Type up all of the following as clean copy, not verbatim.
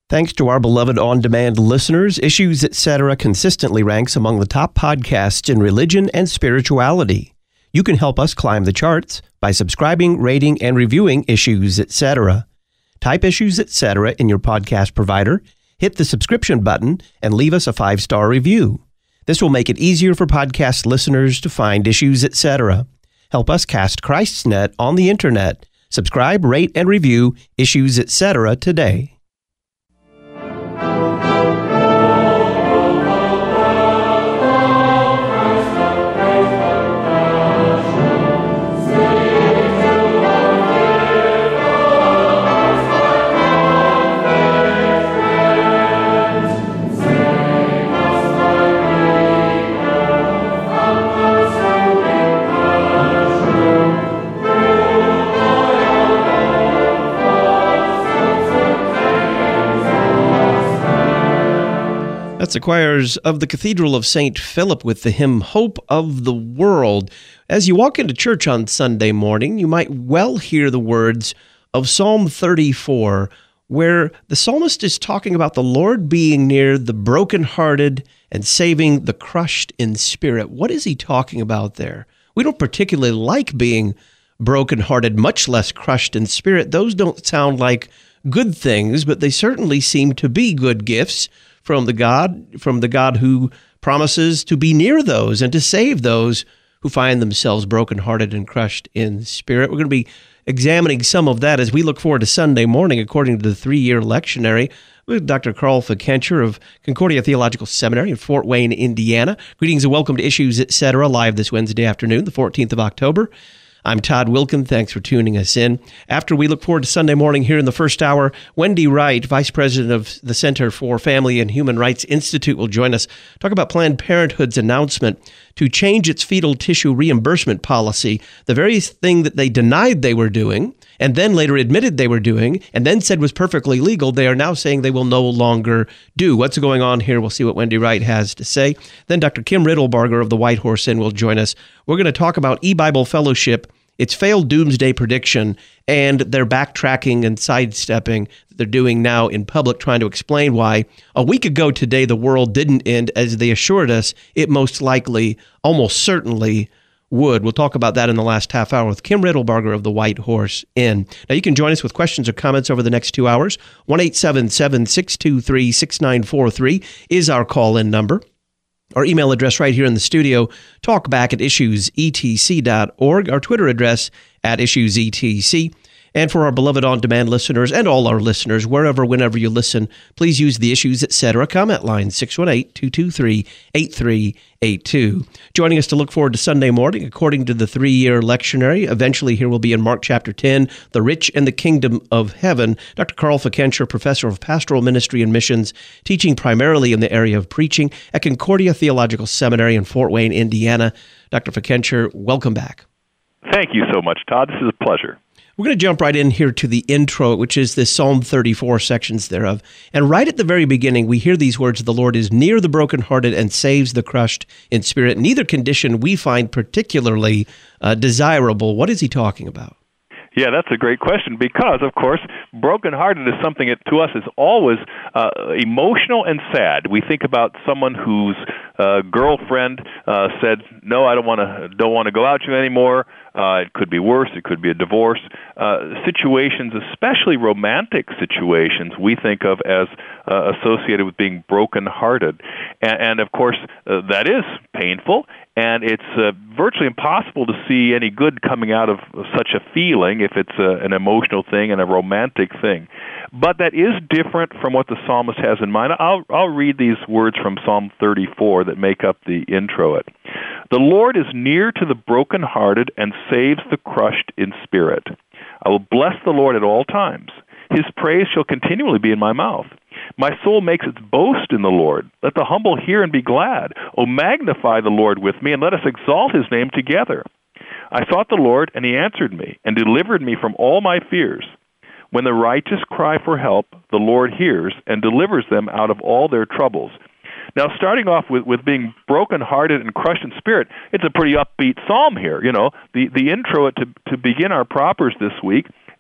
Thanks to our beloved on-demand listeners, Issues Etc. consistently ranks among the top podcasts in religion and spirituality. You can help us climb the charts by subscribing, rating, and reviewing Issues Etc. Type Issues Etc. in your podcast provider, hit the subscription button, and leave us a 5-star review. This will make it easier for podcast listeners to find Issues Etc. Help us cast Christ's net on the internet. Subscribe, rate, and review Issues Etc. today. That's the choirs of the Cathedral of St. Philip with the hymn Hope of the World. As you walk into church on Sunday morning, you might well hear the words of Psalm 34, where the psalmist is talking about the Lord being near the brokenhearted and saving the crushed in spirit. What is he talking about there? We don't particularly like being brokenhearted, much less crushed in spirit. Those don't sound like good things, but they certainly seem to be good gifts from the God who promises to be near those and to save those who find themselves brokenhearted and crushed in spirit. We're going to be examining some of that as we look forward to Sunday morning, according to the 3-year lectionary with Dr. Carl Fickenscher of Concordia Theological Seminary in Fort Wayne, Indiana. Greetings and welcome to Issues Etc. live this Wednesday afternoon, the 14th of October. I'm Todd Wilkin. Thanks for tuning us in. After we look forward to Sunday morning here in the first hour, Wendy Wright, Vice President of the Center for Family and Human Rights Institute, will join us, talk about Planned Parenthood's announcement to change its fetal tissue reimbursement policy, the very thing that they denied they were doing, and then later admitted they were doing, and then said was perfectly legal. They are now saying they will no longer do. What's going on here? We'll see what Wendy Wright has to say. Then Dr. Kim Riddlebarger of the White Horse Inn will join us. We're going to talk about eBible Fellowship, its failed doomsday prediction, and their backtracking and sidestepping that they're doing now in public, trying to explain why a week ago today the world didn't end as they assured us it most likely, almost certainly would. We'll talk about that in the last half hour with Kim Riddlebarger of the White Horse Inn. Now, you can join us with questions or comments over the next 2 hours. 1-877-623-6943 is our call-in number. Our email address right here in the studio, talkback@issuesetc.org. Our Twitter address @issuesetc. And for our beloved on-demand listeners and all our listeners, wherever, whenever you listen, please use the Issues Etc. comment line, 618-223-8382. Joining us to look forward to Sunday morning, according to the 3-year lectionary, eventually here will be in Mark chapter 10, The Rich and the Kingdom of Heaven, Dr. Carl Fickenscher, Professor of Pastoral Ministry and Missions, teaching primarily in the area of preaching at Concordia Theological Seminary in Fort Wayne, Indiana. Dr. Fickenscher, welcome back. Thank you so much, Todd. This is a pleasure. We're going to jump right in here to the intro, which is the Psalm 34 sections thereof. And right at the very beginning, we hear these words, the Lord is near the brokenhearted and saves the crushed in spirit. Neither condition we find particularly desirable. What is he talking about? Yeah, that's a great question because, of course, brokenhearted is something that to us is always emotional and sad. We think about someone whose girlfriend said, "No, I don't want to go out with you anymore." It could be worse. It could be a divorce. Situations, especially romantic situations, we think of as associated with being brokenhearted, and of course, that is painful. And it's virtually impossible to see any good coming out of such a feeling if it's an emotional thing and a romantic thing. But that is different from what the psalmist has in mind. I'll read these words from Psalm 34 that make up the intro. The Lord is near to the brokenhearted and saves the crushed in spirit. I will bless the Lord at all times. His praise shall continually be in my mouth. My soul makes its boast in the Lord. Let the humble hear and be glad. O magnify the Lord with me, and let us exalt his name together. I sought the Lord, and he answered me, and delivered me from all my fears. When the righteous cry for help, the Lord hears and delivers them out of all their troubles. Now, starting off with being brokenhearted and crushed in spirit, it's a pretty upbeat psalm here. You know, the intro to begin our propers this week,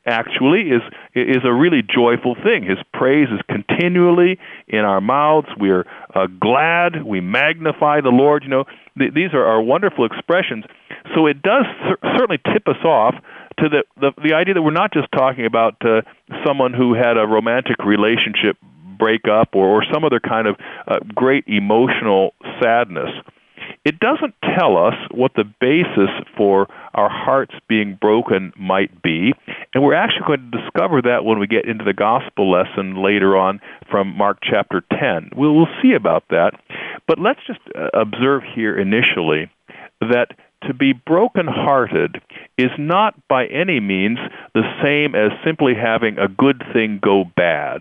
actually is a really joyful thing. His praise is continually in our mouths. We are glad. We magnify the Lord. These are wonderful expressions. So it does certainly tip us off to the idea that we're not just talking about someone who had a romantic relationship break up or some other kind of great emotional sadness. It doesn't tell us what the basis for our hearts being broken might be, and we're actually going to discover that when we get into the gospel lesson later on from Mark chapter 10. We'll see about that, but let's just observe here initially that to be brokenhearted is not by any means the same as simply having a good thing go bad.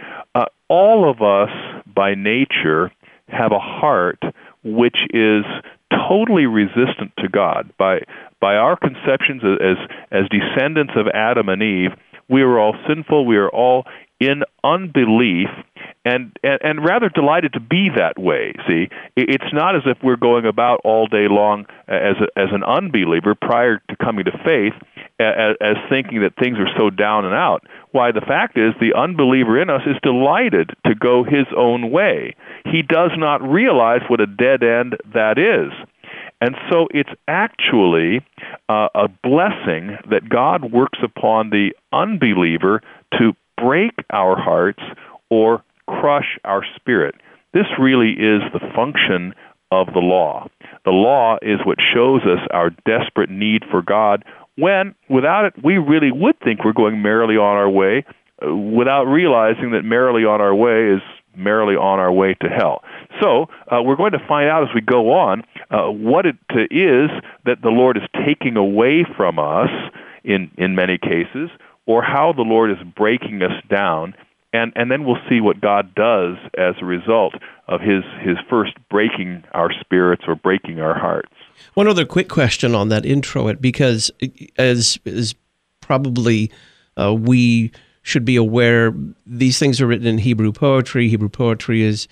All of us, by nature, have a heart which is totally resistant to God. By our conceptions as descendants of Adam and Eve, we are all sinful. We are all in unbelief, and rather delighted to be that way. See, it's not as if we're going about all day long as an unbeliever prior to coming to faith, as thinking that things are so down and out. Why, the fact is, the unbeliever in us is delighted to go his own way. He does not realize what a dead end that is. And so it's actually a blessing that God works upon the unbeliever to break our hearts or crush our spirit. This really is the function of the law. The law is what shows us our desperate need for God, when without it we really would think we're going merrily on our way, without realizing that merrily on our way is merrily on our way to hell. So we're going to find out as we go on what it is that the Lord is taking away from us in many cases, or how the Lord is breaking us down, and then we'll see what God does as a result of his first breaking our spirits or breaking our hearts. One other quick question on that intro, because as probably we should be aware, these things are written in Hebrew poetry. Hebrew poetry is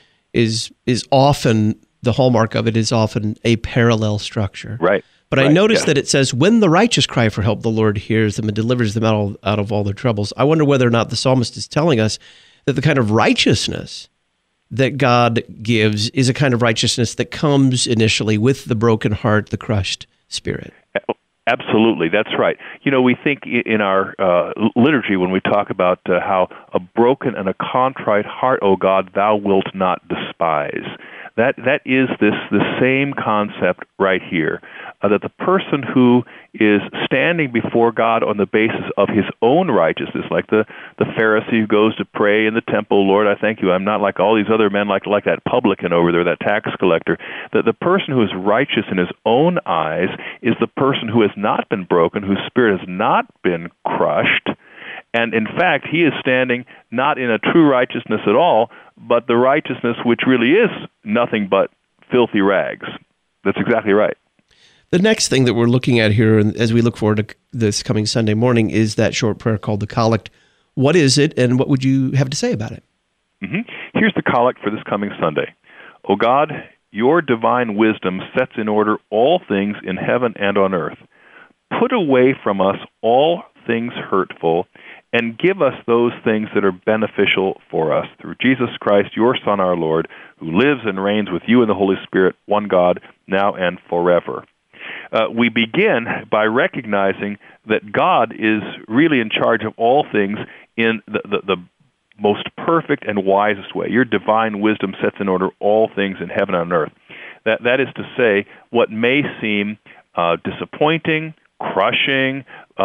often, the hallmark of it is often a parallel structure. Right. But I noticed that it says, when the righteous cry for help, the Lord hears them and delivers them out of all their troubles. I wonder whether or not the psalmist is telling us that the kind of righteousness that God gives is a kind of righteousness that comes initially with the broken heart, the crushed spirit. Absolutely, that's right. We think in our liturgy when we talk about how a broken and a contrite heart, O God, thou wilt not despise. That is the same concept right here, that the person who is standing before God on the basis of his own righteousness, like the Pharisee who goes to pray in the temple, Lord, I thank you, I'm not like all these other men, like that publican over there, that tax collector. That the person who is righteous in his own eyes is the person who has not been broken, whose spirit has not been crushed. And in fact, he is standing not in a true righteousness at all, but the righteousness which really is nothing but filthy rags. That's exactly right. The next thing that we're looking at here, as we look forward to this coming Sunday morning, is that short prayer called the Collect. What is it, and what would you have to say about it? Mm-hmm. Here's the Collect for this coming Sunday. O God, your divine wisdom sets in order all things in heaven and on earth. Put away from us all things hurtful, and give us those things that are beneficial for us, through Jesus Christ, your Son, our Lord, who lives and reigns with you in the Holy Spirit, one God, now and forever. We begin by recognizing that God is really in charge of all things in the most perfect and wisest way. Your divine wisdom sets in order all things in heaven and on earth. That is to say, what may seem disappointing, crushing,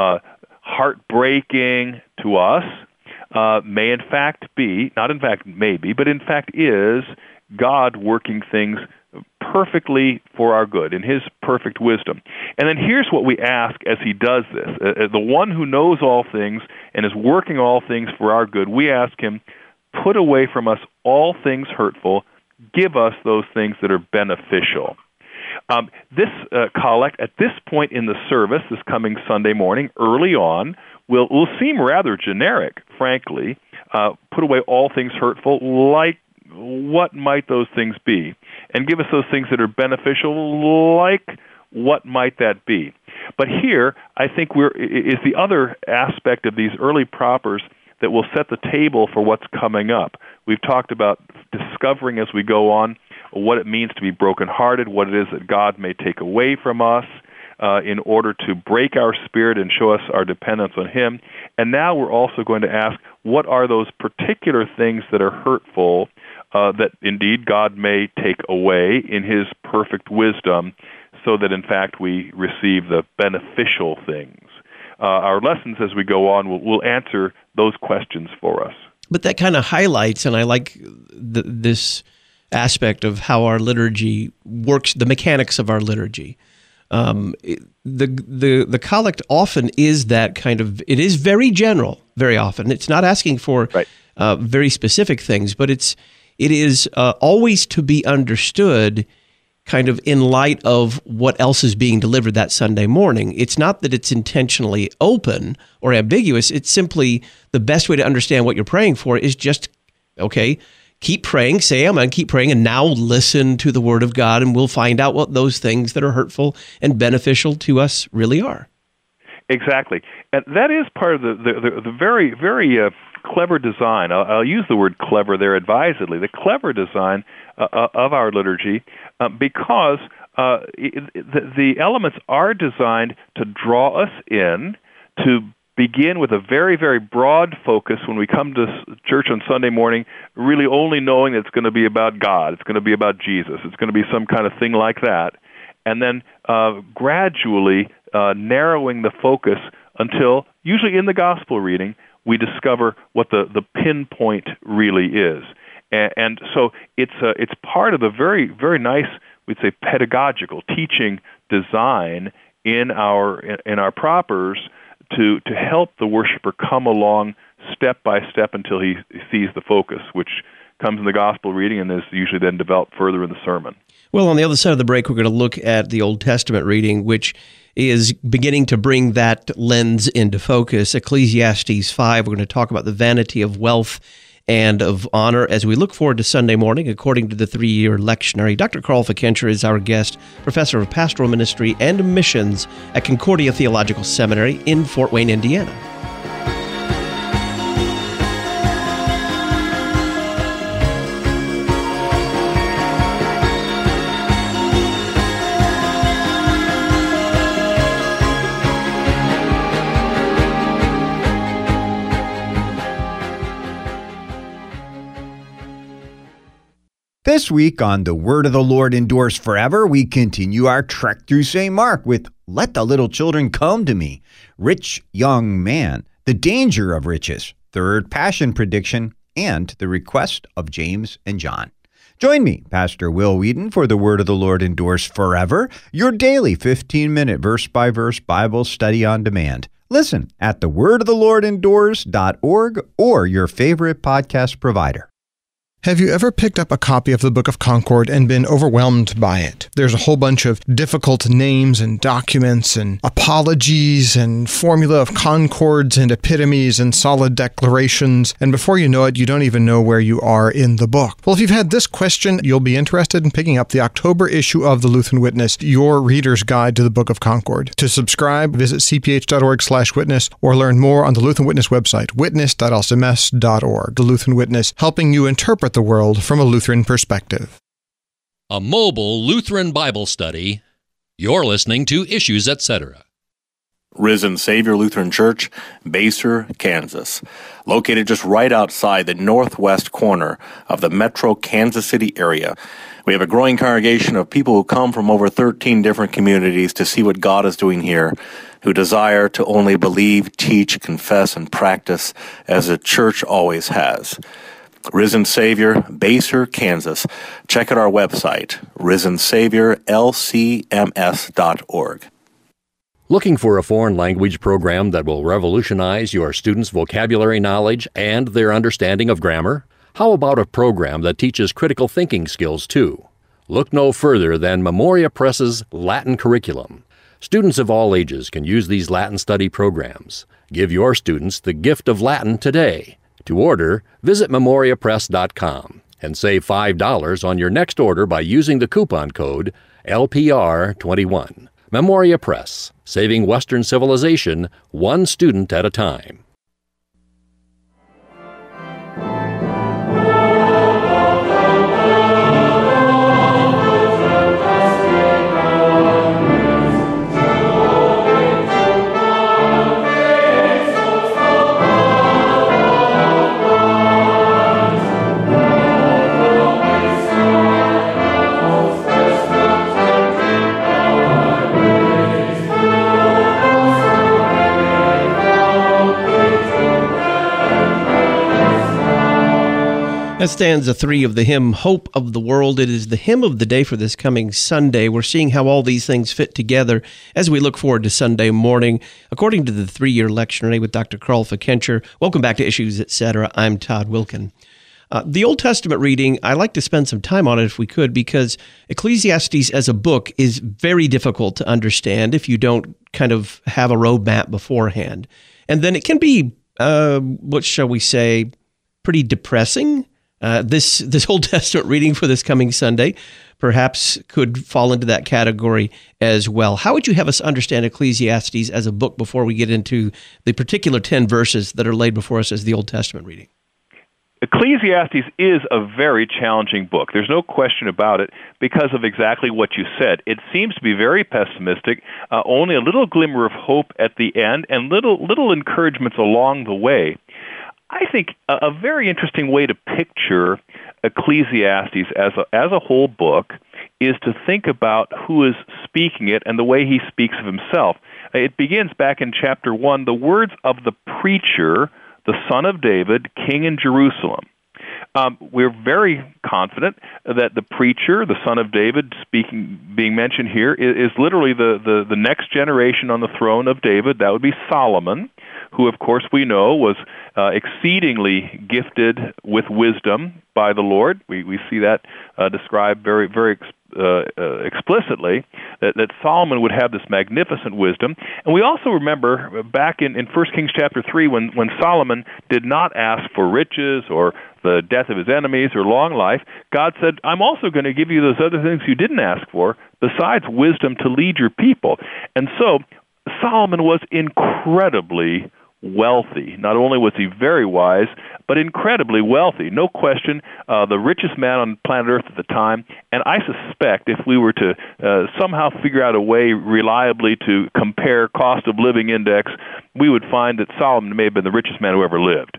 heartbreaking to us may in fact be, not in fact maybe, but in fact is God working things perfectly for our good in his perfect wisdom. And then here's what we ask as he does this. The one who knows all things and is working all things for our good, we ask him, put away from us all things hurtful, give us those things that are beneficial. This collect at this point in the service, this coming Sunday morning, early on, will seem rather generic, frankly. Put away all things hurtful, like what might those things be? And give us those things that are beneficial, like what might that be? But here, I think is the other aspect of these early propers that will set the table for what's coming up. We've talked about discovering as we go on what it means to be brokenhearted, what it is that God may take away from us in order to break our spirit and show us our dependence on Him. And now we're also going to ask, what are those particular things that are hurtful that indeed God may take away in His perfect wisdom, so that in fact we receive the beneficial things. Our lessons as we go on will answer those questions for us. But that kind of highlights, and I like this aspect of how our liturgy works, the mechanics of our liturgy. The collect often is that kind of, it is very general, very often. It's not asking for very specific things, but it is always to be understood kind of in light of what else is being delivered that Sunday morning. It's not that it's intentionally open or ambiguous. It's simply the best way to understand what you're praying for is just, okay, keep praying, say amen, keep praying, and now listen to the Word of God, and we'll find out what those things that are hurtful and beneficial to us really are. Exactly. And that is part of the very, very clever design. I'll use the word clever there advisedly. The clever design of our liturgy, because the elements are designed to draw us in, to begin with a very, very broad focus when we come to church on Sunday morning, really only knowing that it's going to be about God, it's going to be about Jesus, it's going to be some kind of thing like that, and then gradually narrowing the focus until, usually in the gospel reading, we discover what the pinpoint really is. And so it's part of the very, very nice, we'd say, pedagogical teaching design in our propers to help the worshiper come along step by step until he sees the focus, which comes in the gospel reading and is usually then developed further in the sermon. Well, on the other side of the break, we're going to look at the Old Testament reading, which is beginning to bring that lens into focus. Ecclesiastes 5, we're going to talk about the vanity of wealth and of honor as we look forward to Sunday morning, according to the 3-year lectionary. Dr. Carl Fickenscher is our guest, professor of pastoral ministry and missions at Concordia Theological Seminary in Fort Wayne, Indiana. This week on The Word of the Lord Endures Forever, we continue our trek through St. Mark with Let the Little Children Come to Me, Rich Young Man, The Danger of Riches, Third Passion Prediction, and the Request of James and John. Join me, Pastor Will Whedon, for The Word of the Lord Endures Forever, your daily 15-minute verse-by-verse Bible study on demand. Listen at thewordoftheLordEndures.org or your favorite podcast provider. Have you ever picked up a copy of the Book of Concord and been overwhelmed by it? There's a whole bunch of difficult names and documents and apologies and formula of concords and epitomes and solid declarations, and before you know it, you don't even know where you are in the book. Well, if you've had this question, you'll be interested in picking up the October issue of the Lutheran Witness, your reader's guide to the Book of Concord. To subscribe, visit cph.org/witness or learn more on the Lutheran Witness website, witness.lcms.org. The Lutheran Witness, helping you interpret the world from a Lutheran perspective. A mobile Lutheran Bible study. You're listening to Issues, Etc. Risen Savior Lutheran Church, Basehor, Kansas. Located just right outside the northwest corner of the metro Kansas City area. We have a growing congregation of people who come from over 13 different communities to see what God is doing here, who desire to only believe, teach, confess, and practice as the church always has. Risen Savior, Basehor, Kansas. Check out our website, risensaviorlcms.org. Looking for a foreign language program that will revolutionize your students' vocabulary knowledge and their understanding of grammar? How about a program that teaches critical thinking skills too? Look no further than Memoria Press's Latin curriculum. Students of all ages can use these Latin study programs. Give your students the gift of Latin today. To order, visit memoriapress.com and save $5 on your next order by using the coupon code LPR21. Memoria Press, saving Western civilization one student at a time. That's stanza 3 of the hymn, Hope of the World. It is the hymn of the day for this coming Sunday. We're seeing how all these things fit together as we look forward to Sunday morning, according to the 3-year lectionary with Dr. Carl Fikencher. Welcome back to Issues, Etc. I'm Todd Wilkin. The Old Testament reading, I like to spend some time on it if we could, because Ecclesiastes as a book is very difficult to understand if you don't kind of have a roadmap beforehand. And then it can be, what shall we say, pretty depressing. This Old Testament reading for this coming Sunday perhaps could fall into that category as well. How would you have us understand Ecclesiastes as a book before we get into the particular 10 verses that are laid before us as the Old Testament reading? Ecclesiastes is a very challenging book. There's no question about it because of exactly what you said. It seems to be very pessimistic, only a little glimmer of hope at the end, and little encouragements along the way. I think a very interesting way to picture Ecclesiastes as a whole book is to think about who is speaking it and the way he speaks of himself. It begins back in chapter 1, the words of the preacher, the son of David, king in Jerusalem. We're very confident that the preacher, the son of David, being mentioned here, is literally the next generation on the throne of David. That would be Solomon, who, of course, we know was exceedingly gifted with wisdom by the Lord. We see that described very, very explicitly, that Solomon would have this magnificent wisdom. And we also remember back in 1 Kings chapter 3 when Solomon did not ask for riches or the death of his enemies or long life, God said, I'm also going to give you those other things you didn't ask for, besides wisdom to lead your people. And so Solomon was incredibly wealthy. Not only was he very wise, but incredibly wealthy. No question, the richest man on planet Earth at the time. And I suspect if we were to somehow figure out a way reliably to compare cost of living index, we would find that Solomon may have been the richest man who ever lived.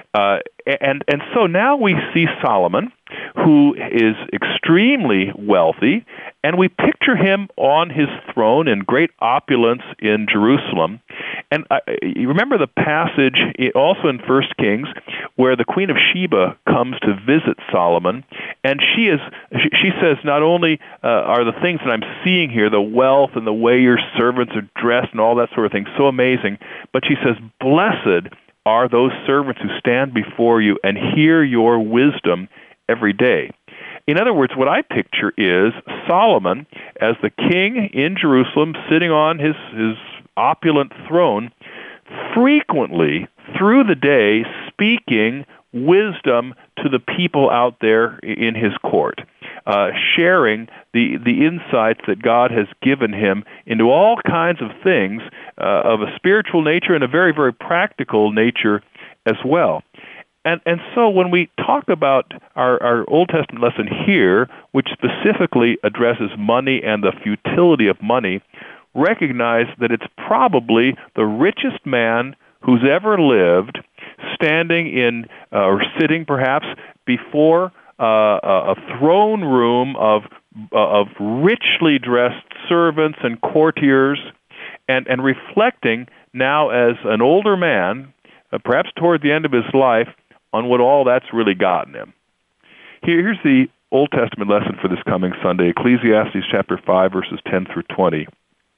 And so now we see Solomon, who is extremely wealthy, and we picture him on his throne in great opulence in Jerusalem. And you remember the passage also in 1 Kings where the Queen of Sheba comes to visit Solomon, and she says, not only are the things that I'm seeing here, the wealth and the way your servants are dressed and all that sort of thing, so amazing, but she says, blessed are those servants who stand before you and hear your wisdom every day. In other words, what I picture is Solomon as the king in Jerusalem sitting on his opulent throne, frequently through the day speaking wisdom to the people out there in his court, sharing the insights that God has given him into all kinds of things of a spiritual nature and a very, very practical nature as well. And so when we talk about our Old Testament lesson here, which specifically addresses money and the futility of money, recognize that it's probably the richest man who's ever lived, standing in or sitting perhaps before a throne room of richly dressed servants and courtiers, and reflecting now as an older man, perhaps toward the end of his life, on what all that's really gotten him. Here's the Old Testament lesson for this coming Sunday, Ecclesiastes chapter 5, verses 10 through 20.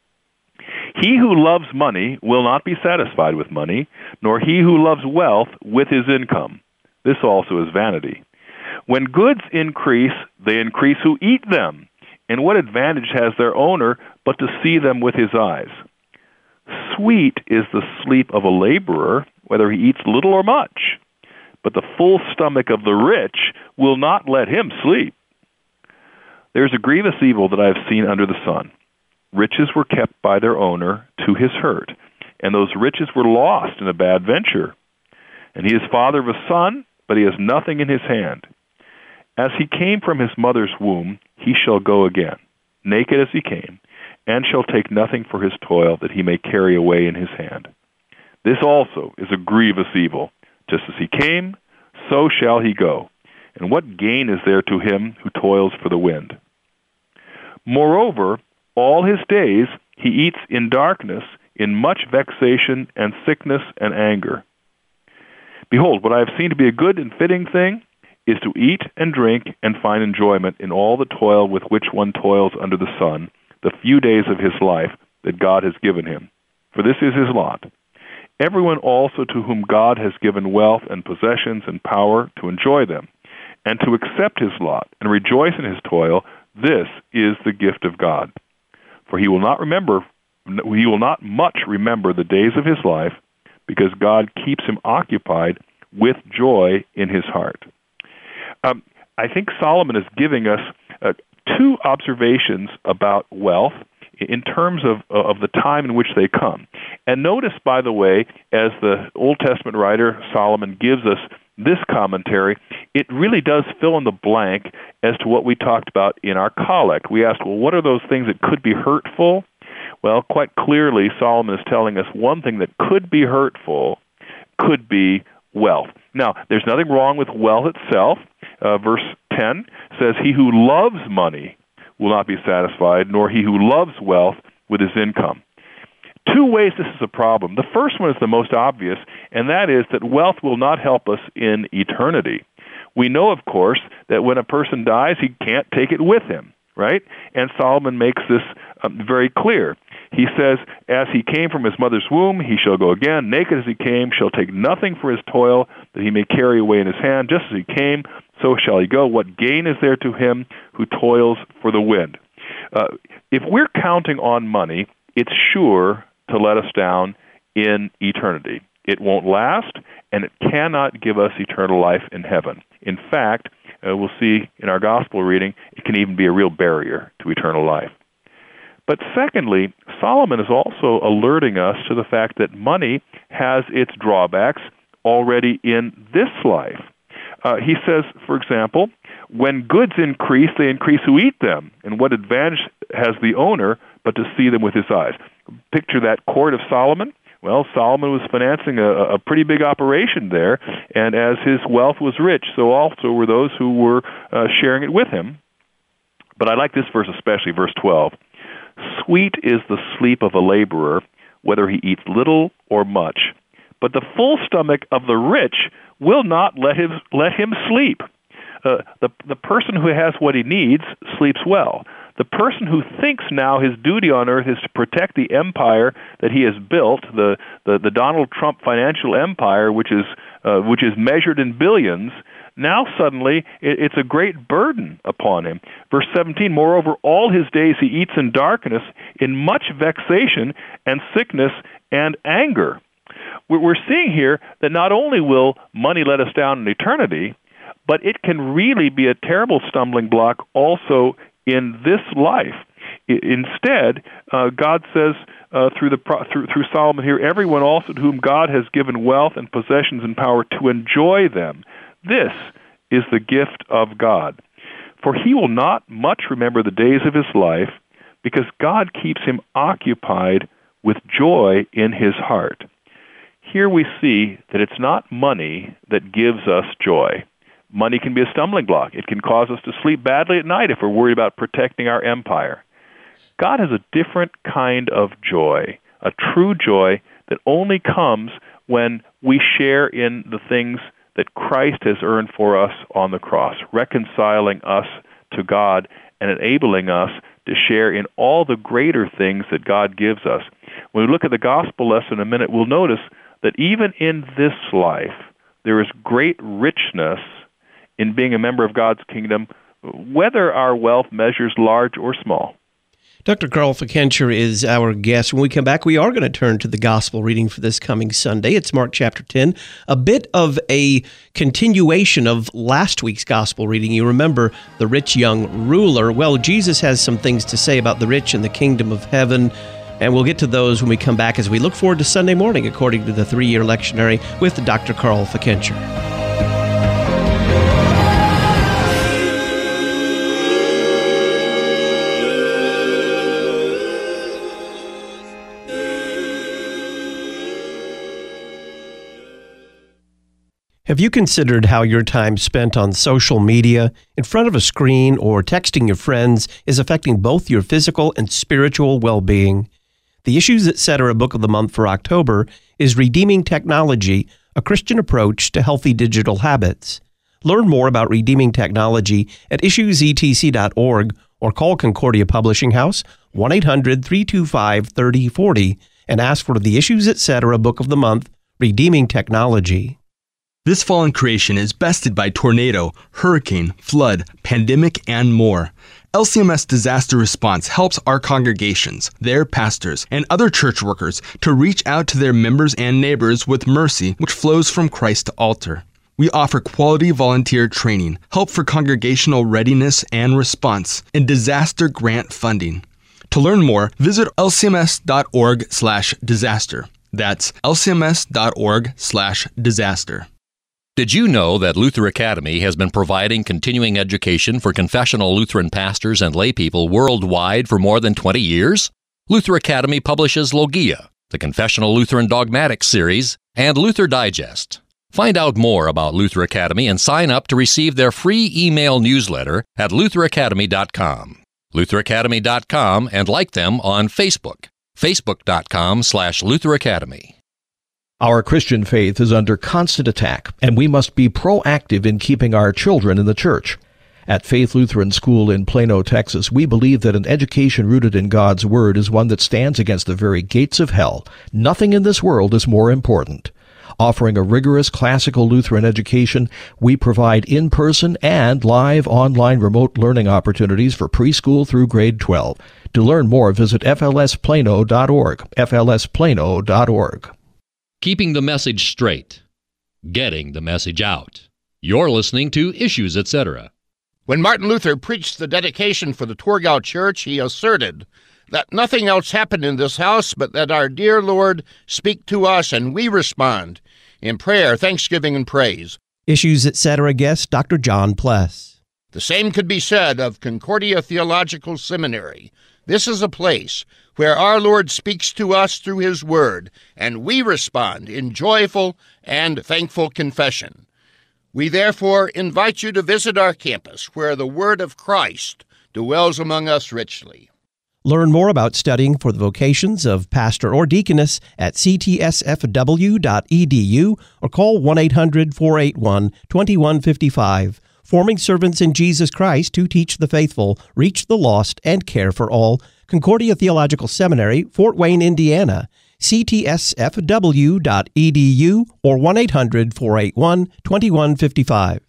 He who loves money will not be satisfied with money, nor he who loves wealth with his income. This also is vanity. When goods increase, they increase who eat them. And what advantage has their owner but to see them with his eyes? Sweet is the sleep of a laborer, whether he eats little or much. But the full stomach of the rich will not let him sleep. There is a grievous evil that I have seen under the sun, riches were kept by their owner to his hurt, and those riches were lost in a bad venture. And he is father of a son, but he has nothing in his hand. As he came from his mother's womb, he shall go again, naked as he came, and shall take nothing for his toil that he may carry away in his hand. This also is a grievous evil. Just as he came, so shall he go. And what gain is there to him who toils for the wind? Moreover, all his days he eats in darkness, in much vexation and sickness and anger. Behold, what I have seen to be a good and fitting thing is to eat and drink and find enjoyment in all the toil with which one toils under the sun, the few days of his life that God has given him. For this is his lot. Everyone also to whom God has given wealth and possessions and power to enjoy them, and to accept his lot and rejoice in his toil, this is the gift of God. For he will not much remember the days of his life, because God keeps him occupied with joy in his heart. I think Solomon is giving us two observations about wealth in terms of the time in which they come. And notice, by the way, as the Old Testament writer Solomon gives us this commentary, it really does fill in the blank as to what we talked about in our collect. We asked, well, what are those things that could be hurtful? Well, quite clearly, Solomon is telling us one thing that could be hurtful could be wealth. Now, there's nothing wrong with wealth itself. Verse 10 says, he who loves money will not be satisfied, nor he who loves wealth with his income. Two ways this is a problem. The first one is the most obvious, and that is that wealth will not help us in eternity. We know, of course, that when a person dies, he can't take it with him, right? And Solomon makes this very clear. He says, as he came from his mother's womb, he shall go again. Naked as he came, shall take nothing for his toil that he may carry away in his hand. Just as he came, so shall he go. What gain is there to him who toils for the wind? If we're counting on money, it's sure to let us down in eternity. It won't last, and it cannot give us eternal life in heaven. In fact, we'll see in our gospel reading, it can even be a real barrier to eternal life. But secondly, Solomon is also alerting us to the fact that money has its drawbacks already in this life. He says, for example, when goods increase, they increase who eat them. And what advantage has the owner but to see them with his eyes? Picture that court of Solomon. Well, Solomon was financing a pretty big operation there, and as his wealth was rich, so also were those who were sharing it with him. But I like this verse especially, verse 12. Sweet is the sleep of a laborer, whether he eats little or much. But the full stomach of the rich will not let him sleep. The person who has what he needs sleeps well. The person who thinks now his duty on earth is to protect the empire that he has built, the Donald Trump financial empire, which is measured in billions, now suddenly it's a great burden upon him. Verse 17, moreover, all his days he eats in darkness, in much vexation and sickness and anger. We're seeing here that not only will money let us down in eternity, but it can really be a terrible stumbling block also in this life. Instead, God says through Solomon here, everyone also to whom God has given wealth and possessions and power to enjoy them. This is the gift of God. For he will not much remember the days of his life, because God keeps him occupied with joy in his heart. Here we see that it's not money that gives us joy. Money can be a stumbling block. It can cause us to sleep badly at night if we're worried about protecting our empire. God has a different kind of joy, a true joy that only comes when we share in the things that Christ has earned for us on the cross, reconciling us to God and enabling us to share in all the greater things that God gives us. When we look at the gospel lesson in a minute, we'll notice that even in this life, there is great richness in being a member of God's kingdom, whether our wealth measures large or small. Dr. Carl Fikencher is our guest. When we come back, we are going to turn to the gospel reading for this coming Sunday. It's Mark chapter 10, a bit of a continuation of last week's gospel reading. You remember the rich young ruler. Well, Jesus has some things to say about the rich and the kingdom of heaven, and we'll get to those when we come back as we look forward to Sunday morning, according to the 3-year lectionary with Dr. Carl Fikencher. Have you considered how your time spent on social media, in front of a screen, or texting your friends is affecting both your physical and spiritual well-being? The Issues Etc. Book of the Month for October is Redeeming Technology, a Christian Approach to Healthy Digital Habits. Learn more about redeeming technology at issuesetc.org or call Concordia Publishing House 1-800-325-3040 and ask for the Issues Etc. Book of the Month, Redeeming Technology. This fallen creation is bested by tornado, hurricane, flood, pandemic, and more. LCMS Disaster Response helps our congregations, their pastors, and other church workers to reach out to their members and neighbors with mercy which flows from Christ to altar. We offer quality volunteer training, help for congregational readiness and response, and disaster grant funding. To learn more, visit lcms.org/disaster. That's lcms.org/disaster. Did you know that Luther Academy has been providing continuing education for confessional Lutheran pastors and laypeople worldwide for more than 20 years? Luther Academy publishes Logia, the Confessional Lutheran Dogmatics series, and Luther Digest. Find out more about Luther Academy and sign up to receive their free email newsletter at lutheracademy.com. lutheracademy.com, and like them on Facebook, facebook.com/Luther Academy. Our Christian faith is under constant attack, and we must be proactive in keeping our children in the church. At Faith Lutheran School in Plano, Texas, we believe that an education rooted in God's Word is one that stands against the very gates of hell. Nothing in this world is more important. Offering a rigorous classical Lutheran education, we provide in-person and live online remote learning opportunities for preschool through grade 12. To learn more, visit flsplano.org, flsplano.org. Keeping the message straight. Getting the message out. You're listening to Issues Etc. When Martin Luther preached the dedication for the Torgau Church, he asserted that nothing else happened in this house but that our dear Lord speak to us and we respond in prayer, thanksgiving, and praise. Issues Etc. guest Dr. John Pless. The same could be said of Concordia Theological Seminary. This is a place where our Lord speaks to us through His Word, and we respond in joyful and thankful confession. We therefore invite you to visit our campus, where the Word of Christ dwells among us richly. Learn more about studying for the vocations of pastor or deaconess at ctsfw.edu or call 1-800-481-2155. Forming servants in Jesus Christ to teach the faithful, reach the lost, and care for all. Concordia Theological Seminary, Fort Wayne, Indiana. ctsfw.edu or 1-800-481-2155.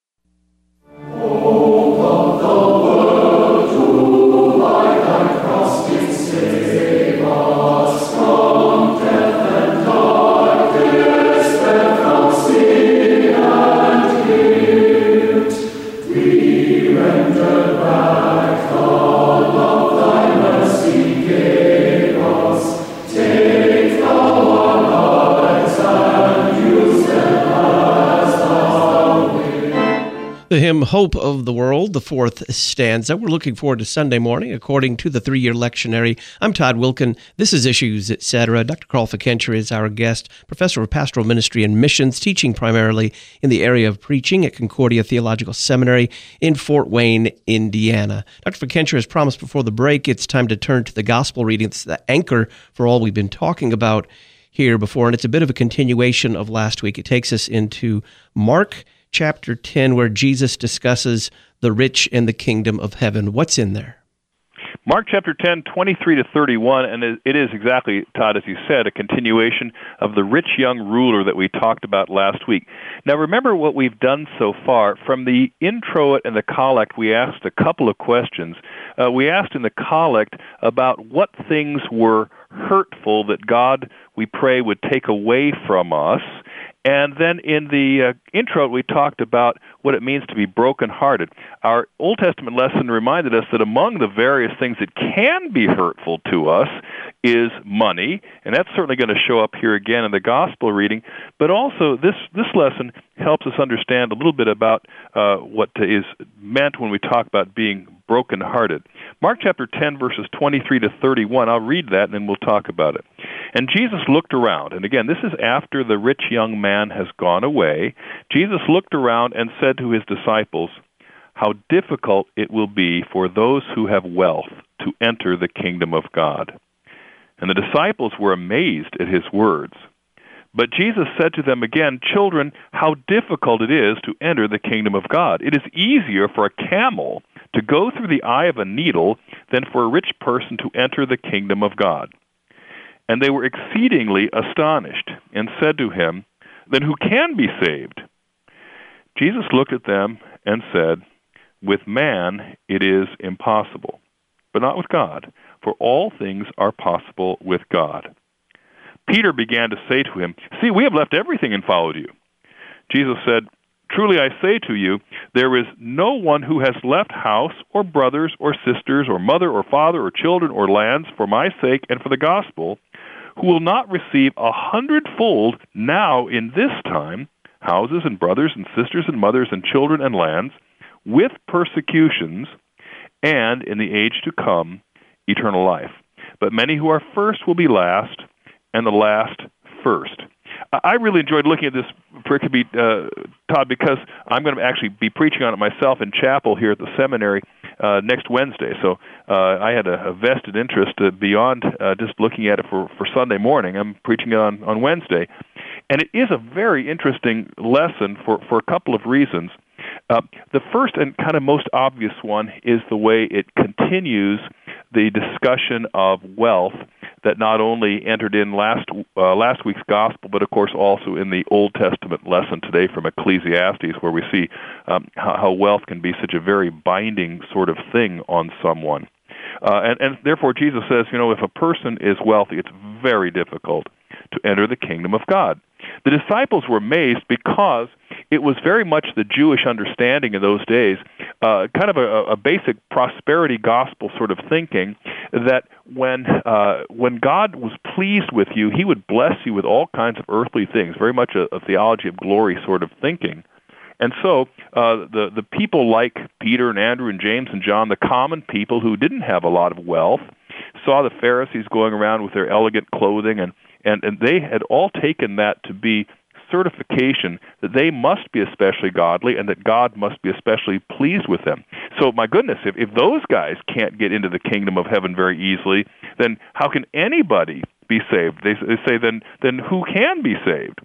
The hymn, Hope of the World, the fourth stanza. We're looking forward to Sunday morning, according to the 3-year lectionary. I'm Todd Wilkin. This is Issues Etc. Dr. Carl Fikencher is our guest, professor of pastoral ministry and missions, teaching primarily in the area of preaching at Concordia Theological Seminary in Fort Wayne, Indiana. Dr. Fikencher has promised before the break, it's time to turn to the gospel reading. It's the anchor for all we've been talking about here before, and it's a bit of a continuation of last week. It takes us into Mark chapter 10, where Jesus discusses the rich and the kingdom of heaven. What's in there? Mark chapter 10, 23 to 31, and it is exactly, Todd, as you said, a continuation of the rich young ruler that we talked about last week. Now remember what we've done so far. From the introit and the collect, we asked a couple of questions. We asked in the collect about what things were hurtful that God, we pray, would take away from us. And then in the intro, we talked about what it means to be brokenhearted. Our Old Testament lesson reminded us that among the various things that can be hurtful to us is money, and that's certainly going to show up here again in the gospel reading. But also, this lesson helps us understand a little bit about what is meant when we talk about being brokenhearted. Mark chapter 10, verses 23 to 31. I'll read that, and then we'll talk about it. And Jesus looked around, and again, this is after the rich young man has gone away. Jesus looked around and said to his disciples, "How difficult it will be for those who have wealth to enter the kingdom of God." And the disciples were amazed at his words. But Jesus said to them again, "Children, how difficult it is to enter the kingdom of God. It is easier for a camel to go through the eye of a needle than for a rich person to enter the kingdom of God." And they were exceedingly astonished and said to him, "Then who can be saved?" Jesus looked at them and said, "With man it is impossible, but not with God, for all things are possible with God." Peter began to say to him, "See, we have left everything and followed you." Jesus said, "Truly I say to you, there is no one who has left house or brothers or sisters or mother or father or children or lands for my sake and for the gospel, who will not receive 100-fold now in this time, houses and brothers and sisters and mothers and children and lands, with persecutions, and in the age to come, eternal life. But many who are first will be last, and the last first." I really enjoyed looking at this pericope, Todd, because I'm going to actually be preaching on it myself in chapel here at the seminary next Wednesday. So I had a vested interest beyond just looking at it for Sunday morning. I'm preaching it on Wednesday. And it is a very interesting lesson for a couple of reasons. The first and kind of most obvious one is the way it continues the discussion of wealth that not only entered in last week's gospel, but of course also in the Old Testament lesson today from Ecclesiastes, where we see how wealth can be such a very binding sort of thing on someone. And therefore Jesus says, if a person is wealthy, it's very difficult to enter the kingdom of God. The disciples were amazed because it was very much the Jewish understanding in those days, kind of a basic prosperity gospel sort of thinking, that when God was pleased with you, he would bless you with all kinds of earthly things, very much a theology of glory sort of thinking. And so the people like Peter and Andrew and James and John, the common people who didn't have a lot of wealth, saw the Pharisees going around with their elegant clothing, and they had all taken that to be certification that they must be especially godly and that God must be especially pleased with them. So my goodness, if those guys can't get into the kingdom of heaven very easily, then how can anybody be saved? They say, then who can be saved?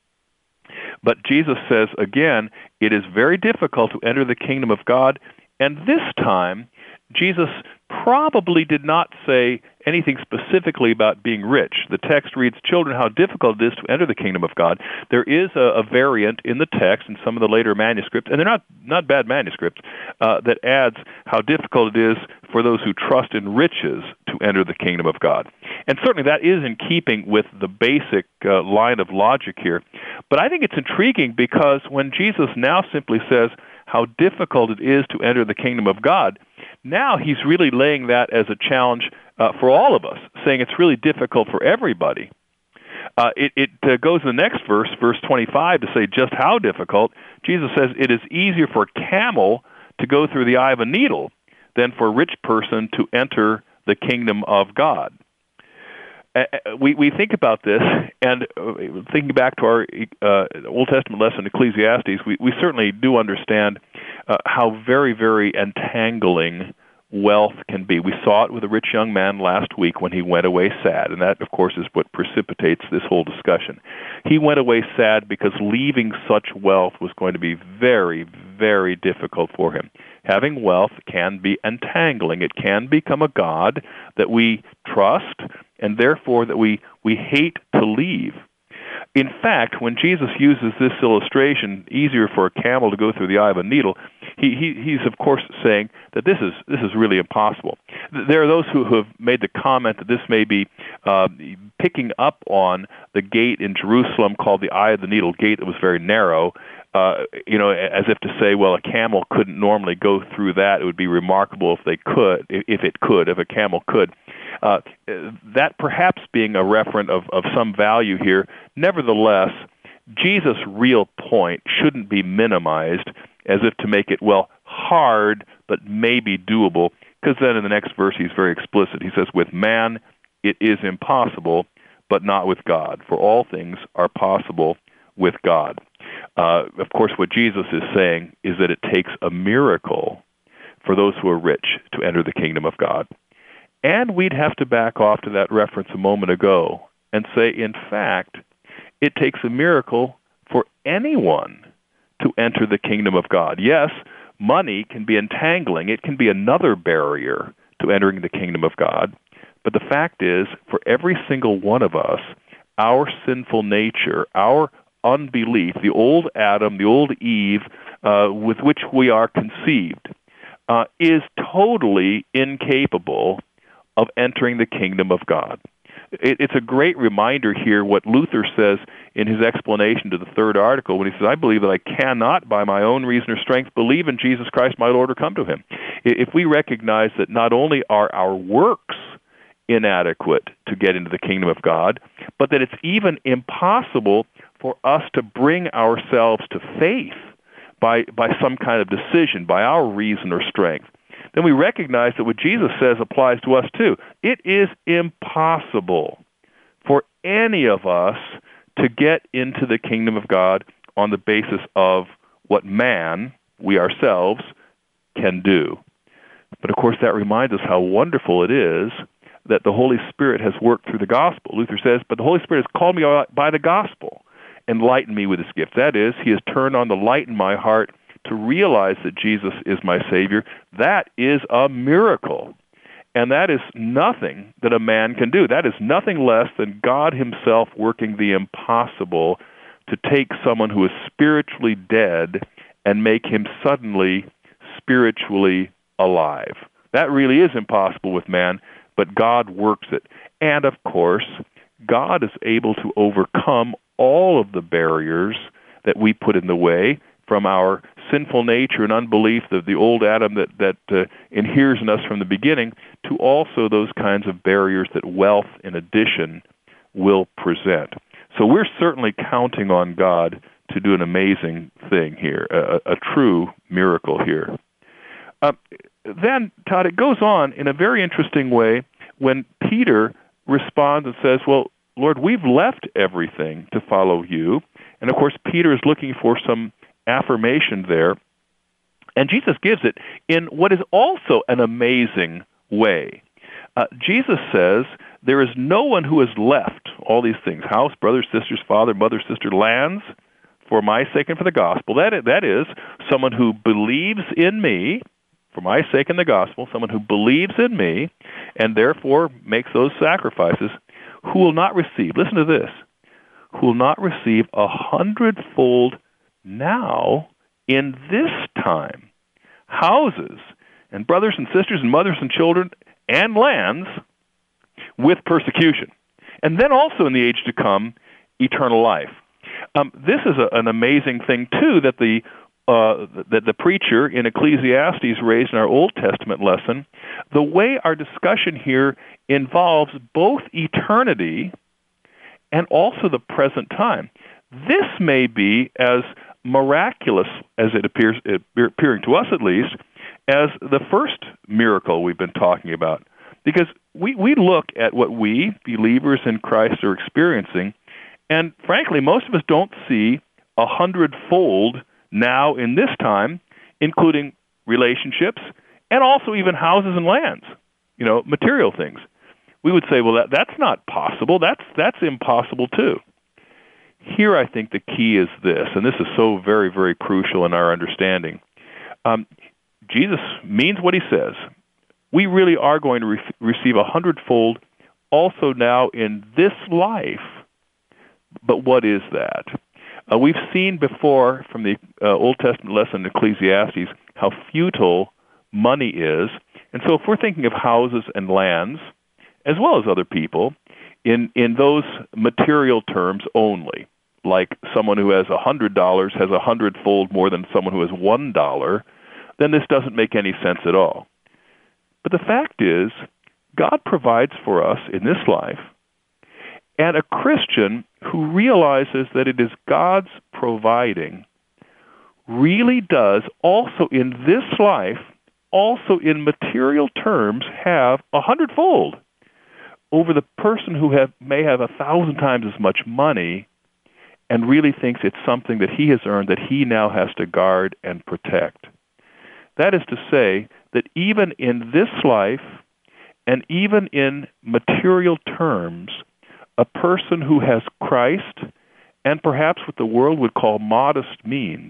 But Jesus says, again, it is very difficult to enter the kingdom of God, and this time Jesus probably did not say anything specifically about being rich. The text reads, "Children, how difficult it is to enter the kingdom of God." There is a variant in the text in some of the later manuscripts, and they're not bad manuscripts, that adds how difficult it is for those who trust in riches to enter the kingdom of God. And certainly that is in keeping with the basic line of logic here. But I think it's intriguing because when Jesus now simply says how difficult it is to enter the kingdom of God, now he's really laying that as a challenge for all of us, saying it's really difficult for everybody. It goes in the next verse 25, to say just how difficult. Jesus says it is easier for a camel to go through the eye of a needle than for a rich person to enter the kingdom of God. We think about this, and thinking back to our Old Testament lesson, Ecclesiastes, we certainly do understand how very, very entangling wealth can be. We saw it with a rich young man last week when he went away sad, and that, of course, is what precipitates this whole discussion. He went away sad because leaving such wealth was going to be very, very difficult for him. Having wealth can be entangling. It can become a god that we trust, and therefore that we hate to leave. In fact, when Jesus uses this illustration, easier for a camel to go through the eye of a needle, he's of course saying that this is really impossible. There are those who have made the comment that this may be picking up on the gate in Jerusalem called the Eye of the Needle gate that was very narrow, as if to say, well, a camel couldn't normally go through that. It would be remarkable if a camel could. That perhaps being a referent of some value here. Nevertheless, Jesus' real point shouldn't be minimized as if to make it, well, hard, but maybe doable, because then in the next verse he's very explicit. He says, with man it is impossible, but not with God, for all things are possible with God. Of course, what Jesus is saying is that it takes a miracle for those who are rich to enter the kingdom of God. And we'd have to back off to that reference a moment ago and say, in fact, it takes a miracle for anyone to enter the kingdom of God. Yes, money can be entangling. It can be another barrier to entering the kingdom of God. But the fact is, for every single one of us, our sinful nature, our unbelief, the old Adam, the old Eve, with which we are conceived, is totally incapable of entering the kingdom of God. It's a great reminder here what Luther says in his explanation to the third article when he says, I believe that I cannot by my own reason or strength believe in Jesus Christ my Lord or come to him. If we recognize that not only are our works inadequate to get into the kingdom of God, but that it's even impossible for us to bring ourselves to faith by some kind of decision, by our reason or strength, then we recognize that what Jesus says applies to us too. It is impossible for any of us to get into the kingdom of God on the basis of what man, we ourselves, can do. But of course that reminds us how wonderful it is that the Holy Spirit has worked through the gospel. Luther says, but the Holy Spirit has called me by the gospel, enlightened me with his gift. That is, he has turned on the light in my heart to realize that Jesus is my Savior. That is a miracle. And that is nothing that a man can do. That is nothing less than God himself working the impossible to take someone who is spiritually dead and make him suddenly spiritually alive. That really is impossible with man, but God works it. And of course, God is able to overcome all of the barriers that we put in the way, from our sinful nature and unbelief, the old Adam that inheres in us from the beginning, to also those kinds of barriers that wealth, in addition, will present. So we're certainly counting on God to do an amazing thing here, a true miracle here. Then, Todd, it goes on in a very interesting way when Peter responds and says, well, Lord, we've left everything to follow you. And of course, Peter is looking for some affirmation there. And Jesus gives it in what is also an amazing way. Jesus says, there is no one who has left all these things, house, brothers, sisters, father, mother, sister, lands, for my sake and for the gospel. That is, someone who believes in me, for my sake in the gospel, someone who believes in me, and therefore makes those sacrifices, who will not receive, listen to this, who will not receive 100-fold now in this time houses and brothers and sisters and mothers and children and lands with persecution. And then also in the age to come, eternal life. This is an amazing thing, too, that the preacher in Ecclesiastes raised in our Old Testament lesson. The way our discussion here involves both eternity and also the present time. This may be as miraculous as it appears, appearing to us at least, as the first miracle we've been talking about. Because we look at what we, believers in Christ, are experiencing, and frankly, most of us don't see 100-fold now in this time, including relationships and also even houses and lands, material things. We would say, well, that's not possible. That's impossible too. Here I think the key is this, and this is so very, very crucial in our understanding. Jesus means what he says. We really are going to receive 100-fold also now in this life. But what is that? We've seen before from the Old Testament lesson in Ecclesiastes how futile money is. And so if we're thinking of houses and lands, as well as other people, in those material terms only, like someone who has $100 has 100-fold more than someone who has $1, then this doesn't make any sense at all. But the fact is, God provides for us in this life, and a Christian who realizes that it is God's providing really does also in this life, also in material terms, have 100-fold over the person who may have 1,000 times as much money and really thinks it's something that he has earned that he now has to guard and protect. That is to say that even in this life and even in material terms, a person who has Christ and perhaps what the world would call modest means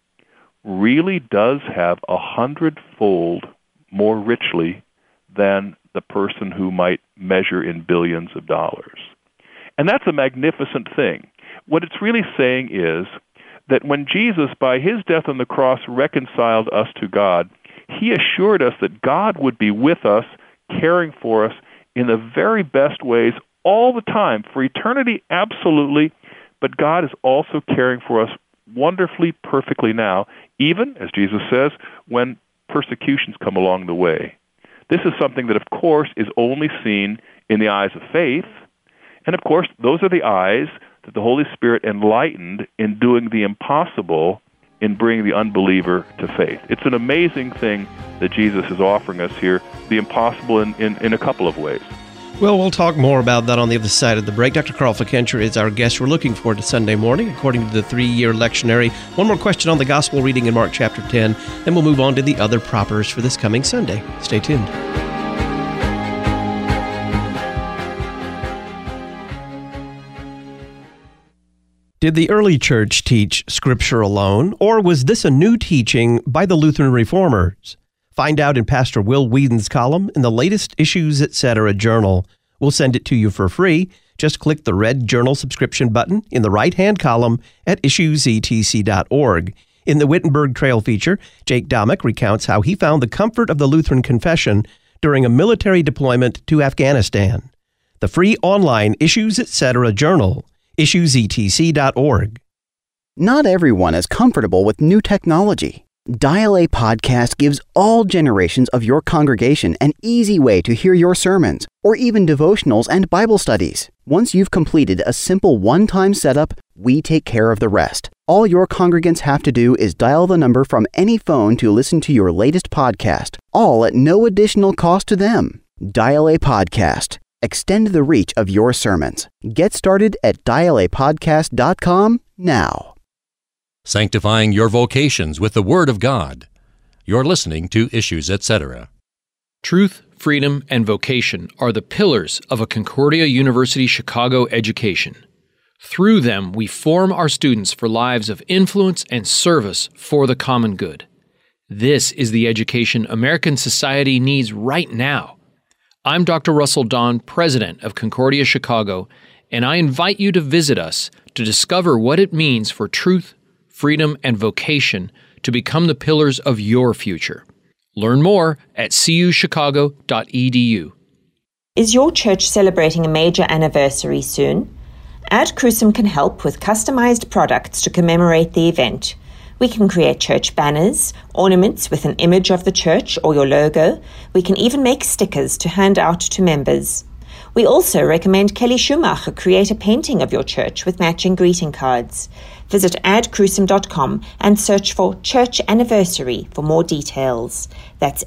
really does have 100-fold more richly than the person who might measure in billions of dollars. And that's a magnificent thing. What it's really saying is that when Jesus, by his death on the cross, reconciled us to God, he assured us that God would be with us, caring for us in the very best ways all the time, for eternity, absolutely, but God is also caring for us wonderfully, perfectly now, even, as Jesus says, when persecutions come along the way. This is something that, of course, is only seen in the eyes of faith, and of course, those are the eyes that the Holy Spirit enlightened in doing the impossible in bringing the unbeliever to faith. It's an amazing thing that Jesus is offering us here, the impossible in a couple of ways. Well, we'll talk more about that on the other side of the break. Dr. Carl Fickenscher is our guest. We're looking forward to Sunday morning, according to the 3-year lectionary. One more question on the gospel reading in Mark chapter 10, then we'll move on to the other propers for this coming Sunday. Stay tuned. Did the early church teach Scripture alone, or was this a new teaching by the Lutheran Reformers? Find out in Pastor Will Whedon's column in the latest Issues Etc. journal. We'll send it to you for free. Just click the red journal subscription button in the right-hand column at issuesetc.org. In the Wittenberg Trail feature, Jake Domick recounts how he found the comfort of the Lutheran Confession during a military deployment to Afghanistan. The free online Issues Etc. journal, issuesetc.org. Not everyone is comfortable with new technology. Dial A Podcast gives all generations of your congregation an easy way to hear your sermons, or even devotionals and Bible studies. Once you've completed a simple one-time setup, we take care of the rest. All your congregants have to do is dial the number from any phone to listen to your latest podcast, all at no additional cost to them. Dial A Podcast. Extend the reach of your sermons. Get started at dialapodcast.com now. Sanctifying your vocations with the Word of God. You're listening to Issues Etc. Truth, freedom, and vocation are the pillars of a Concordia University Chicago education. Through them, we form our students for lives of influence and service for the common good. This is the education American society needs right now. I'm Dr. Russell Don, president of Concordia Chicago, and I invite you to visit us to discover what it means for truth, freedom, and vocation to become the pillars of your future. Learn more at cuchicago.edu. Is your church celebrating a major anniversary soon? Ad Crucem can help with customized products to commemorate the event. We can create church banners, ornaments with an image of the church or your logo. We can even make stickers to hand out to members. We also recommend Kelly Schumacher create a painting of your church with matching greeting cards. Visit adcrucem.com and search for Church Anniversary for more details. That's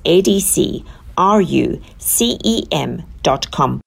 adcrucem.com.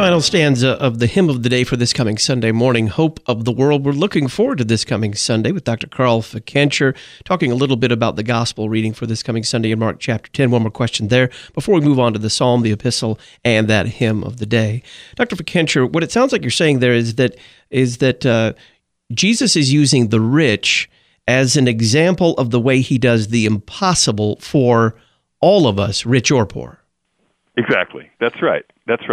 final stanza of the hymn of the day for this coming Sunday morning, Hope of the World. We're looking forward to this coming Sunday with Dr. Carl Fickenscher, talking a little bit about the gospel reading for this coming Sunday in Mark chapter 10. One more question there before we move on to the psalm, the epistle, and that hymn of the day. Dr. Fickenscher, what it sounds like you're saying there is that Jesus is using the rich as an example of the way he does the impossible for all of us, rich or poor. Exactly. That's right.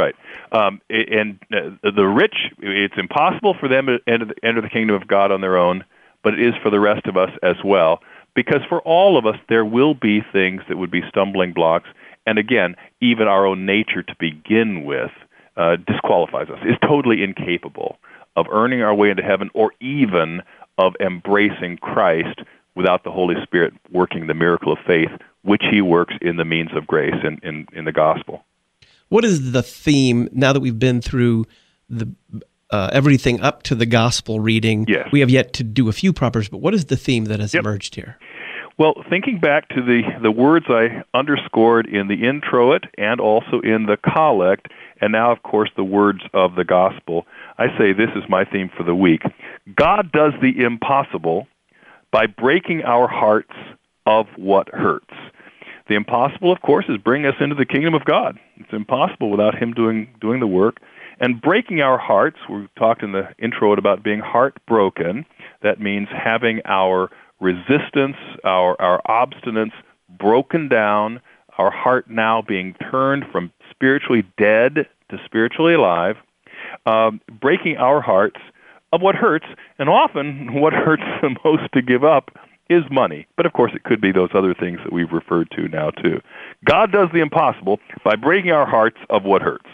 The rich, it's impossible for them to enter the kingdom of God on their own, but it is for the rest of us as well. Because for all of us, there will be things that would be stumbling blocks. And again, even our own nature to begin with disqualifies us, is totally incapable of earning our way into heaven or even of embracing Christ without the Holy Spirit working the miracle of faith, which he works in the means of grace in the gospel. What is the theme, now that we've been through the everything up to the gospel reading? Yes. We have yet to do a few propers, but what is the theme that has emerged here? Well, thinking back to the words I underscored in the introit and also in the collect, and now, of course, the words of the gospel, I say this is my theme for the week. God does the impossible by breaking our hearts of what hurts. The impossible, of course, is bringing us into the kingdom of God. It's impossible without him doing the work. And breaking our hearts, we talked in the intro about being heartbroken. That means having our resistance, our obstinance broken down, our heart now being turned from spiritually dead to spiritually alive, breaking our hearts of what hurts, and often what hurts the most to give up is money. But of course it could be those other things that we've referred to now too. God does the impossible by breaking our hearts of what hurts.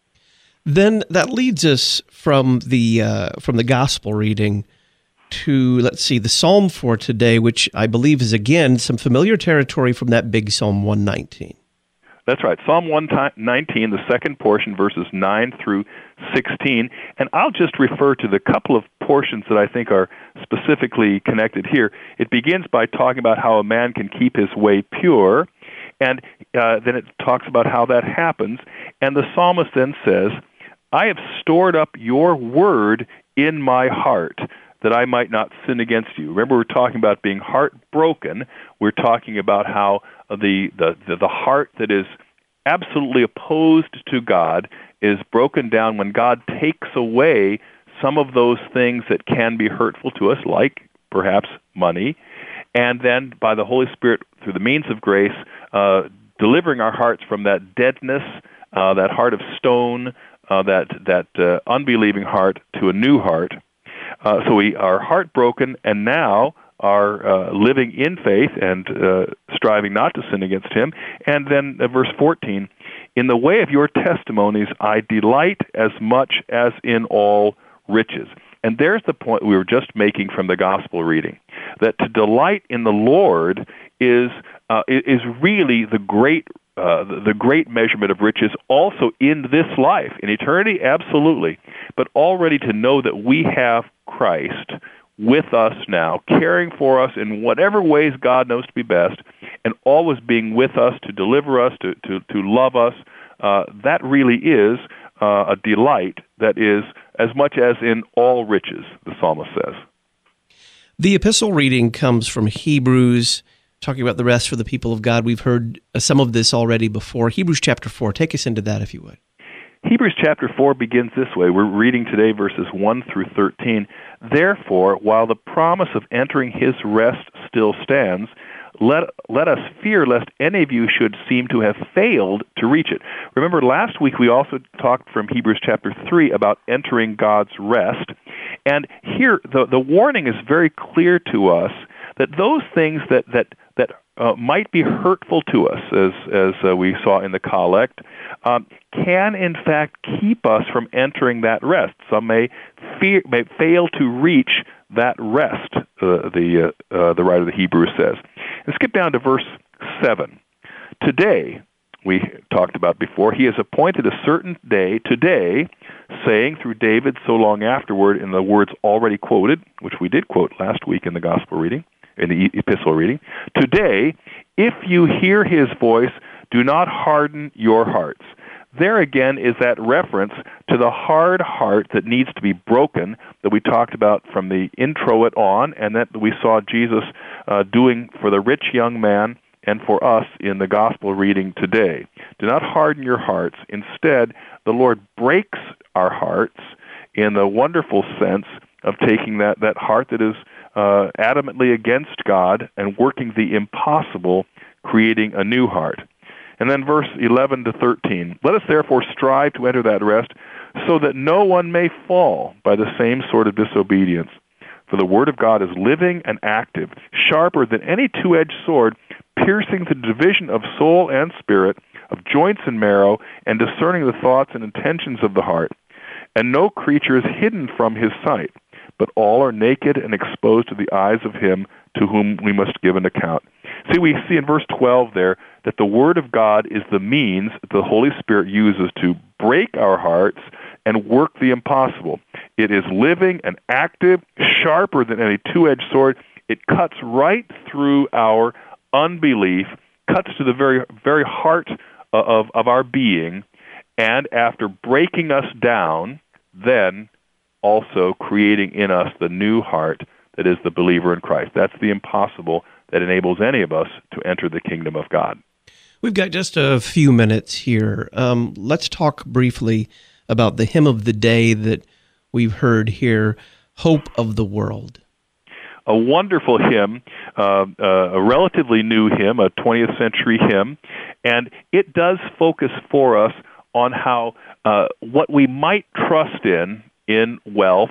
Then that leads us from the gospel reading to, let's see, the psalm for today, which I believe is again some familiar territory from that big Psalm 119. That's right. Psalm 119, the second portion, verses 9 through 16. And I'll just refer to the couple of portions that I think are specifically connected here. It begins by talking about how a man can keep his way pure, and then it talks about how that happens. And the psalmist then says, I have stored up your word in my heart, that I might not sin against you. Remember, we're talking about being heartbroken. We're talking about how the heart that is absolutely opposed to God is broken down when God takes away some of those things that can be hurtful to us, like perhaps money, and then by the Holy Spirit, through the means of grace, delivering our hearts from that deadness, that heart of stone, that unbelieving heart to a new heart. So we are heartbroken and now are living in faith and striving not to sin against him. And then verse 14, in the way of your testimonies I delight as much as in all riches. And there's the point we were just making from the gospel reading, that to delight in the Lord is really the great measurement of riches, also in this life. In eternity, absolutely. But already to know that we have Christ with us now, caring for us in whatever ways God knows to be best, and always being with us to deliver us, to love us, that really is a delight that is as much as in all riches, the psalmist says. The epistle reading comes from Hebrews, talking about the rest for the people of God. We've heard some of this already before. Hebrews chapter 4, take us into that if you would. Hebrews chapter 4 begins this way. We're reading today verses 1 through 13. Therefore, while the promise of entering his rest still stands, let us fear lest any of you should seem to have failed to reach it. Remember, last week we also talked from Hebrews chapter 3 about entering God's rest. And here the warning is very clear to us that those things that might be hurtful to us, as we saw in the collect, can in fact keep us from entering that rest. Some may fail to reach that rest, the writer of the Hebrews says. And skip down to verse 7. Today, we talked about before, he has appointed a certain day, today, saying through David so long afterward in the words already quoted, which we did quote last week in the gospel reading, in the epistle reading, today, if you hear his voice, do not harden your hearts. there again is that reference to the hard heart that needs to be broken that we talked about from the intro on, and that we saw Jesus doing for the rich young man and for us in the gospel reading today. Do not harden your hearts. Instead, the Lord breaks our hearts in the wonderful sense of taking that heart that is adamantly against God and working the impossible, creating a new heart. And then verse 11 to 13, let us therefore strive to enter that rest, so that no one may fall by the same sort of disobedience. For the word of God is living and active, sharper than any two-edged sword, piercing the division of soul and spirit, of joints and marrow, and discerning the thoughts and intentions of the heart. And no creature is hidden from his sight, but all are naked and exposed to the eyes of him to whom we must give an account. See, we see in verse 12 there that the Word of God is the means that the Holy Spirit uses to break our hearts and work the impossible. It is living and active, sharper than any two-edged sword. It cuts right through our unbelief, cuts to the very, very heart of our being, and after breaking us down, then also creating in us the new heart that is the believer in Christ. That's the impossible that enables any of us to enter the kingdom of God. We've got just a few minutes here. Let's talk briefly about the hymn of the day that we've heard here, Hope of the World. A wonderful hymn, a relatively new hymn, a 20th century hymn, and it does focus for us on how what we might trust in wealth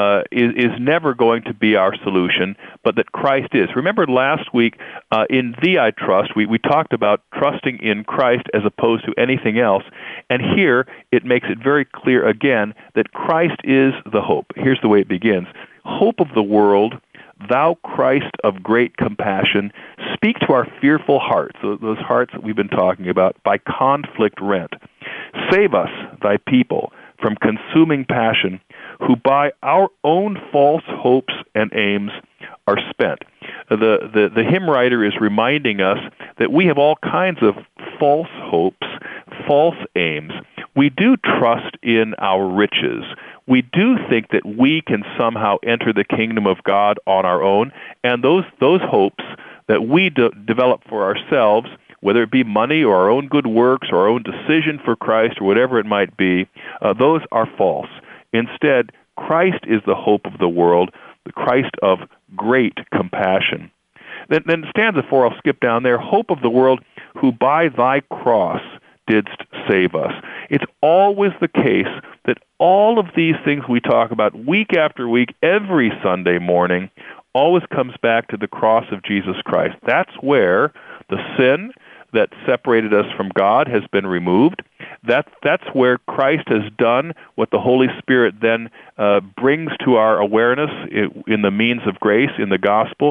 is never going to be our solution, but that Christ is. Remember last week in Thee I Trust, we talked about trusting in Christ as opposed to anything else, and here it makes it very clear again that Christ is the hope. Here's the way it begins. Hope of the world, thou Christ of great compassion, speak to our fearful hearts, those hearts that we've been talking about, by conflict rent. Save us, thy people, from consuming passion, who by our own false hopes and aims are spent. The hymn writer is reminding us that we have all kinds of false hopes, false aims. We do trust in our riches. We do think that we can somehow enter the kingdom of God on our own, and those hopes that we develop for ourselves, whether it be money or our own good works or our own decision for Christ or whatever it might be, those are false. Instead, Christ is the hope of the world, the Christ of great compassion. Then stanza 4, I'll skip down there, hope of the world, who by thy cross didst save us. It's always the case that all of these things we talk about week after week, every Sunday morning, always comes back to the cross of Jesus Christ. That's where the sin that separated us from God has been removed. That's where Christ has done what the Holy Spirit then brings to our awareness in the means of grace, in the gospel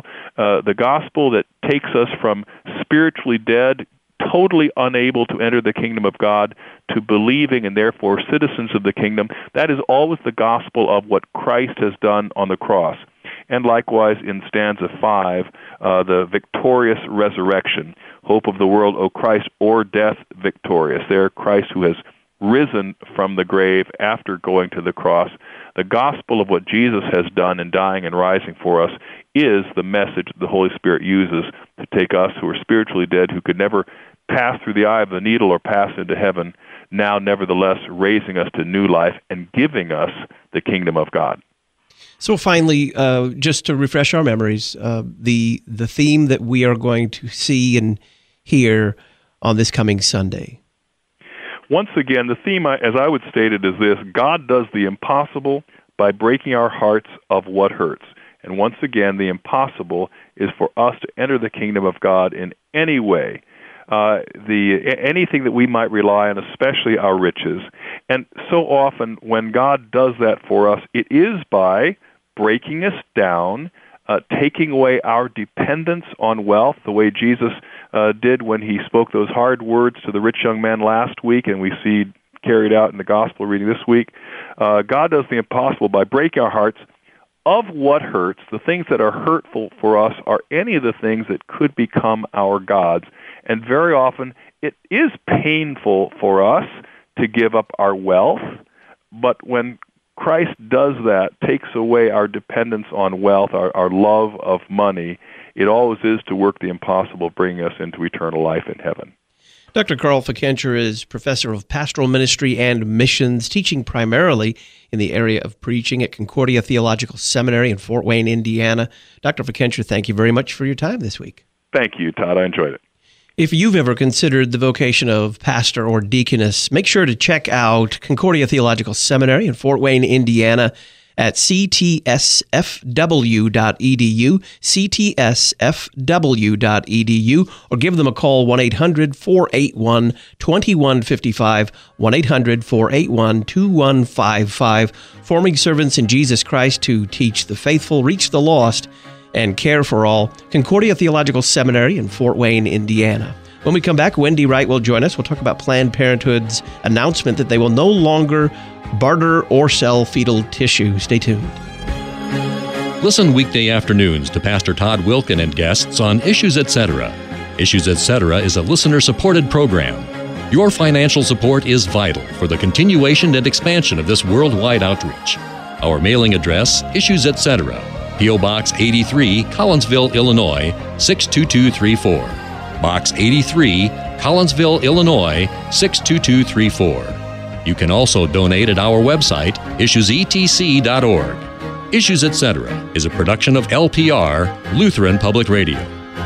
that takes us from spiritually dead, totally unable to enter the kingdom of God, to believing and therefore citizens of the kingdom. That is always the gospel of what Christ has done on the cross. And likewise in stanza 5, the victorious resurrection, hope of the world, O Christ, o'er death victorious. There, Christ who has risen from the grave after going to the cross. The gospel of what Jesus has done in dying and rising for us is the message the Holy Spirit uses to take us who are spiritually dead, who could never pass through the eye of the needle or pass into heaven, now nevertheless raising us to new life and giving us the kingdom of God. So finally, just to refresh our memories, the theme that we are going to see and hear on this coming Sunday. Once again, the theme, as I would state it, is this: God does the impossible by breaking our hearts of what hurts. And once again, the impossible is for us to enter the kingdom of God in any way. Anything that we might rely on, especially our riches. And so often when God does that for us, it is by breaking us down, taking away our dependence on wealth, the way Jesus did when he spoke those hard words to the rich young man last week, and we see carried out in the gospel reading this week. God does the impossible by breaking our hearts of what hurts. The things that are hurtful for us are any of the things that could become our gods. And very often it is painful for us to give up our wealth, but when Christ does that, takes away our dependence on wealth, our love of money, it always is to work the impossible, bringing us into eternal life in heaven. Dr. Carl Fickenscher is professor of pastoral ministry and missions, teaching primarily in the area of preaching at Concordia Theological Seminary in Fort Wayne, Indiana. Dr. Fickenscher, thank you very much for your time this week. Thank you, Todd. I enjoyed it. If you've ever considered the vocation of pastor or deaconess, make sure to check out Concordia Theological Seminary in Fort Wayne, Indiana at ctsfw.edu, ctsfw.edu, or give them a call, 1-800-481-2155, 1-800-481-2155, forming servants in Jesus Christ to teach the faithful, reach the lost, and care for all. Concordia Theological Seminary in Fort Wayne, Indiana. When we come back, Wendy Wright will join us. We'll talk about Planned Parenthood's announcement that they will no longer barter or sell fetal tissue. Stay tuned. Listen weekday afternoons to Pastor Todd Wilken and guests on Issues Etc. Issues Etc. is a listener-supported program. Your financial support is vital for the continuation and expansion of this worldwide outreach. Our mailing address, Issues Etc., P.O. Box 83, Collinsville, Illinois, 62234. Box 83, Collinsville, Illinois, 62234. You can also donate at our website, issuesetc.org. Issues Etc. is a production of LPR, Lutheran Public Radio.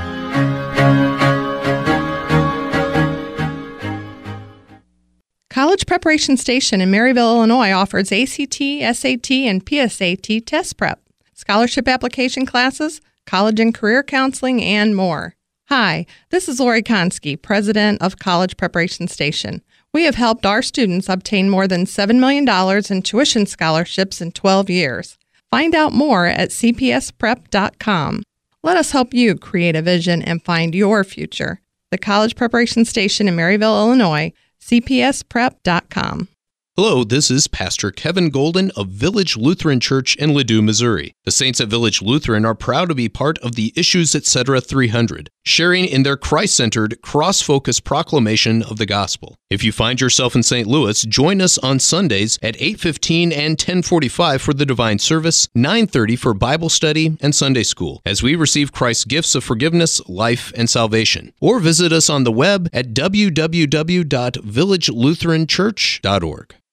College Preparation Station in Maryville, Illinois offers ACT, SAT, and PSAT test prep, scholarship application classes, college and career counseling, and more. Hi, this is Lori Konski, president of College Preparation Station. We have helped our students obtain more than $7 million in tuition scholarships in 12 years. Find out more at cpsprep.com. Let us help you create a vision and find your future. The College Preparation Station in Maryville, Illinois, cpsprep.com. Hello, this is Pastor Kevin Golden of Village Lutheran Church in Ladue, Missouri. The Saints at Village Lutheran are proud to be part of the Issues Etc. 300, sharing in their Christ-centered, cross-focused proclamation of the gospel. If you find yourself in St. Louis, join us on Sundays at 8:15 and 10:45 for the Divine Service, 9:30 for Bible study and Sunday school, as we receive Christ's gifts of forgiveness, life, and salvation. Or visit us on the web at www.villagelutheranchurch.org.